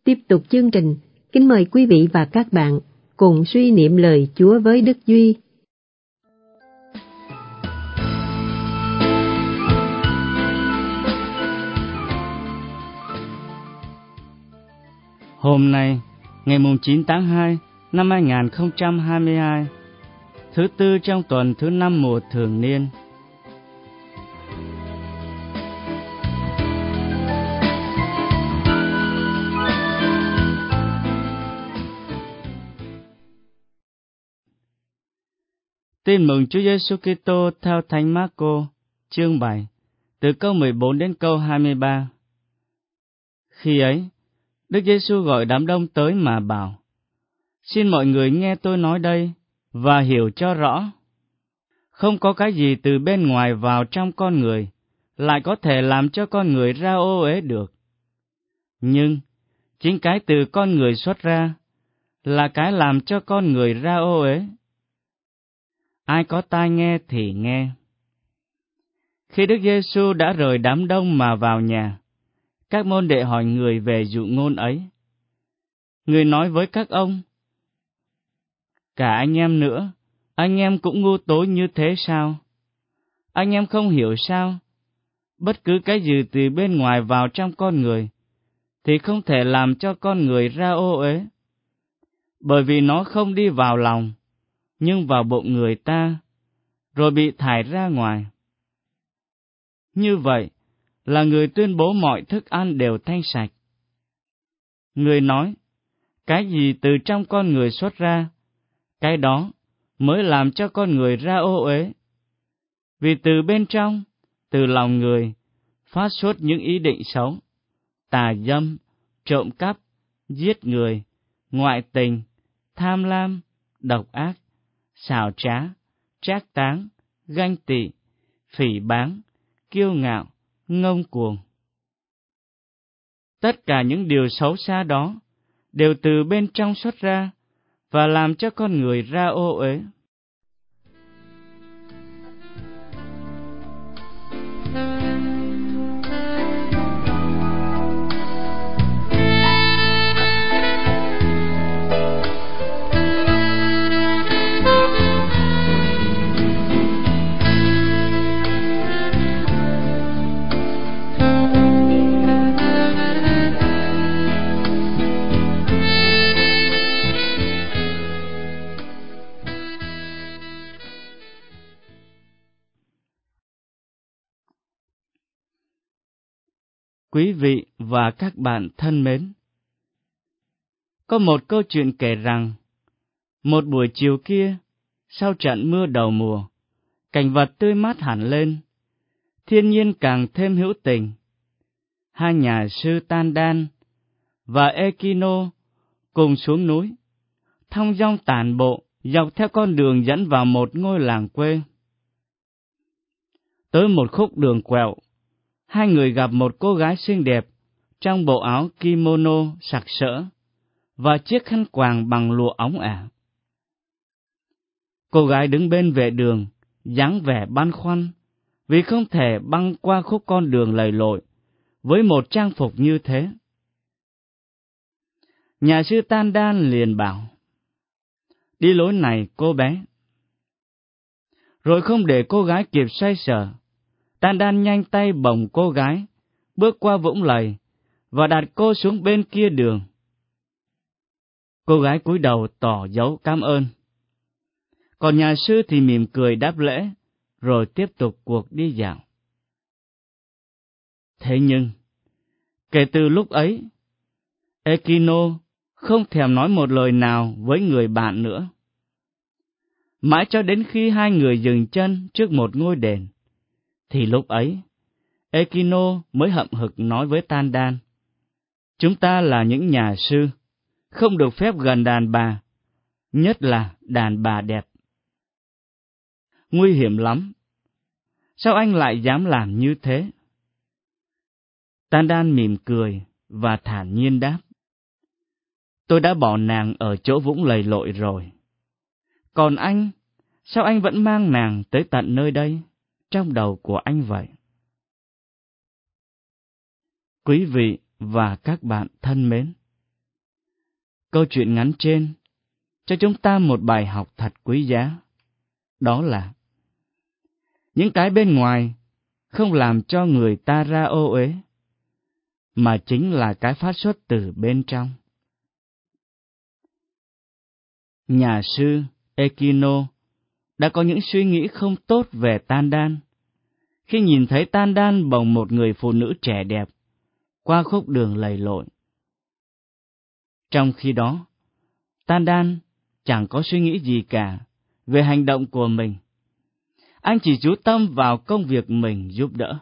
Tiếp tục chương trình, kính mời quý vị và các bạn cùng suy niệm lời Chúa với Đức Duy. Hôm nay, ngày 9 tháng 2 năm 2022, thứ tư trong tuần thứ 5 mùa thường niên. Tin mừng Chúa Giêsu Kitô theo Thánh Mác-cô, chương 7, từ câu 14 đến câu 23. Khi ấy, Đức Giêsu gọi đám đông tới mà bảo: Xin mọi người nghe tôi nói đây và hiểu cho rõ. Không có cái gì từ bên ngoài vào trong con người lại có thể làm cho con người ra ô uế được. Nhưng chính cái từ con người xuất ra là cái làm cho con người ra ô uế. Ai có tai nghe thì nghe. Khi Đức Giêsu đã rời đám đông mà vào nhà, các môn đệ hỏi người về dụ ngôn ấy. Người nói với các ông: Cả anh em nữa, anh em cũng ngu tối như thế sao? Anh em không hiểu sao? Bất cứ cái gì từ bên ngoài vào trong con người thì không thể làm cho con người ra ô uế, bởi vì nó không đi vào lòng, nhưng vào bụng người ta, rồi bị thải ra ngoài. Như vậy là người tuyên bố mọi thức ăn đều thanh sạch. Người nói, cái gì từ trong con người xuất ra, cái đó mới làm cho con người ra ô uế. Vì từ bên trong, từ lòng người, phát xuất những ý định xấu, tà dâm, trộm cắp, giết người, ngoại tình, tham lam, độc ác, xảo trá, trác táng, ganh tị, phỉ báng, kiêu ngạo, ngông cuồng. Tất cả những điều xấu xa đó đều từ bên trong xuất ra và làm cho con người ra ô uế. Quý vị và các bạn thân mến, có một câu chuyện kể rằng, một buổi chiều kia, sau trận mưa đầu mùa, cảnh vật tươi mát hẳn lên, thiên nhiên càng thêm hữu tình. Hai nhà sư Tan Đan và Ekino cùng xuống núi, thong dong tản bộ dọc theo con đường dẫn vào một ngôi làng quê. Tới một khúc đường quẹo, hai người gặp một cô gái xinh đẹp trong bộ áo kimono sặc sỡ và chiếc khăn quàng bằng lụa óng ả. Cô gái đứng bên vệ đường, dáng vẻ băn khoăn vì không thể băng qua khúc con đường lầy lội với một trang phục như thế. Nhà sư Tan Đan liền bảo: Đi lối này cô bé. Rồi không để cô gái kịp xoay sở, Tan Đan nhanh tay bồng cô gái, bước qua vũng lầy và đặt cô xuống bên kia đường. Cô gái cúi đầu tỏ dấu cảm ơn. Còn nhà sư thì mỉm cười đáp lễ, rồi tiếp tục cuộc đi dạo. Thế nhưng, kể từ lúc ấy, Ekino không thèm nói một lời nào với người bạn nữa. Mãi cho đến khi hai người dừng chân trước một ngôi đền, thì lúc ấy, Ekino mới hậm hực nói với Tan Đan: Chúng ta là những nhà sư, không được phép gần đàn bà, nhất là đàn bà đẹp. Nguy hiểm lắm. Sao anh lại dám làm như thế? Tan Đan mỉm cười và thản nhiên đáp: Tôi đã bỏ nàng ở chỗ vũng lầy lội rồi. Còn anh, sao anh vẫn mang nàng tới tận nơi đây, trong đầu của anh vậy? Quý vị và các bạn thân mến, câu chuyện ngắn trên cho chúng ta một bài học thật quý giá. Đó là những cái bên ngoài không làm cho người ta ra ô uế, mà chính là cái phát xuất từ bên trong. Nhà sư Ekino đã có những suy nghĩ không tốt về Tan Đan khi nhìn thấy Tan Đan bồng một người phụ nữ trẻ đẹp qua khúc đường lầy lội. Trong khi đó, Tan Đan chẳng có suy nghĩ gì cả về hành động của mình. Anh chỉ chú tâm vào công việc mình giúp đỡ.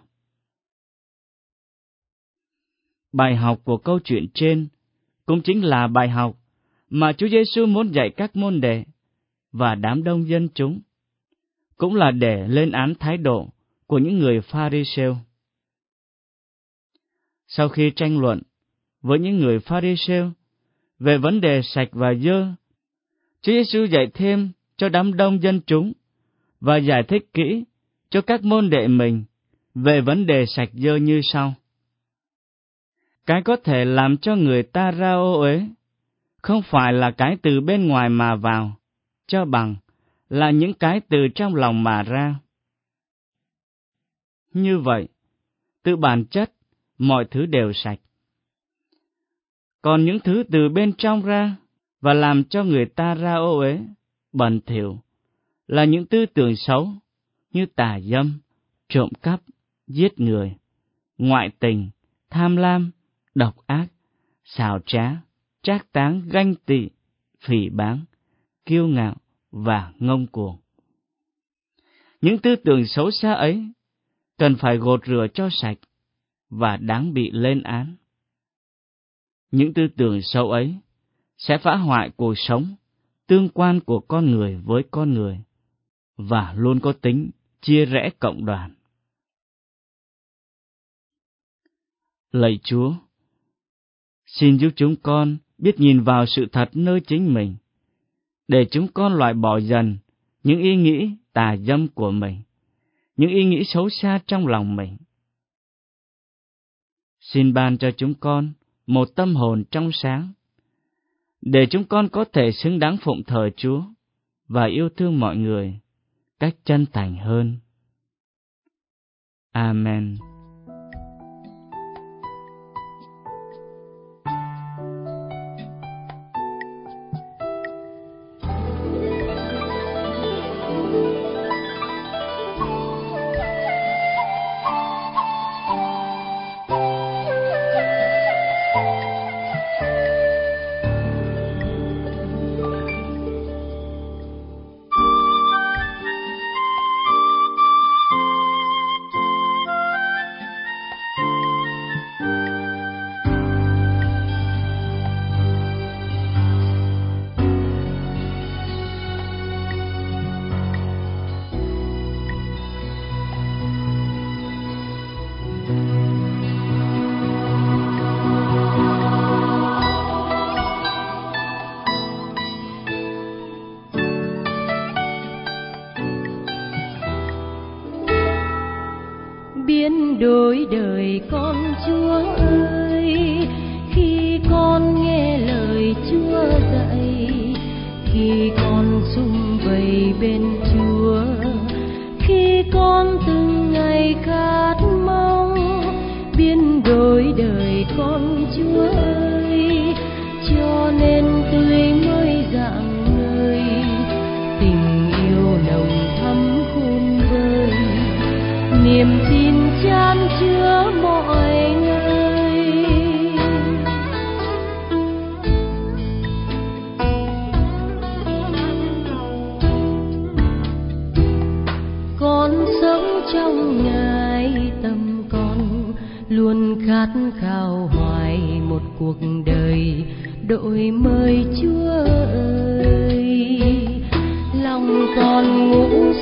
Bài học của câu chuyện trên cũng chính là bài học mà Chúa Giêsu muốn dạy các môn đệ và đám đông dân chúng, cũng là để lên án thái độ của những người Pha-ri-sêu. Sau khi tranh luận với những người Pha-ri-sêu về vấn đề sạch và dơ, Chúa Giêsu dạy thêm cho đám đông dân chúng và giải thích kỹ cho các môn đệ mình về vấn đề sạch dơ như sau. Cái có thể làm cho người ta ra ô uế không phải là cái từ bên ngoài mà vào, cho bằng là những cái từ trong lòng mà ra. Như vậy, từ bản chất, mọi thứ đều sạch. Còn những thứ từ bên trong ra và làm cho người ta ra ô uế, bẩn thỉu, là những tư tưởng xấu như tà dâm, trộm cắp, giết người, ngoại tình, tham lam, độc ác, xảo trá, trác táng, ganh tị, phỉ báng, kiêu ngạo và ngông cuồng. Những tư tưởng xấu xa ấy cần phải gột rửa cho sạch và đáng bị lên án. Những tư tưởng xấu ấy sẽ phá hoại cuộc sống, tương quan của con người với con người và luôn có tính chia rẽ cộng đoàn. Lạy Chúa, xin giúp chúng con biết nhìn vào sự thật nơi chính mình, để chúng con loại bỏ dần những ý nghĩ tà dâm của mình, những ý nghĩ xấu xa trong lòng mình. Xin ban cho chúng con một tâm hồn trong sáng, để chúng con có thể xứng đáng phụng thờ Chúa và yêu thương mọi người cách chân thành hơn. Amen. Biến đổi đời con Chúa ơi, khi con nghe lời Chúa dạy, khi con sum vầy bên Chúa, khi con từng ngày khát mong. Biến đổi đời con Chúa ơi, cho nên tươi mới rạng ngời, tình yêu nồng thắm khôn vơi, niềm tin chan chứa mọi nơi. Con sống trong Ngài, tâm con luôn khát khao hoài một cuộc đời đổi mới Chúa ơi. Lòng con ngủ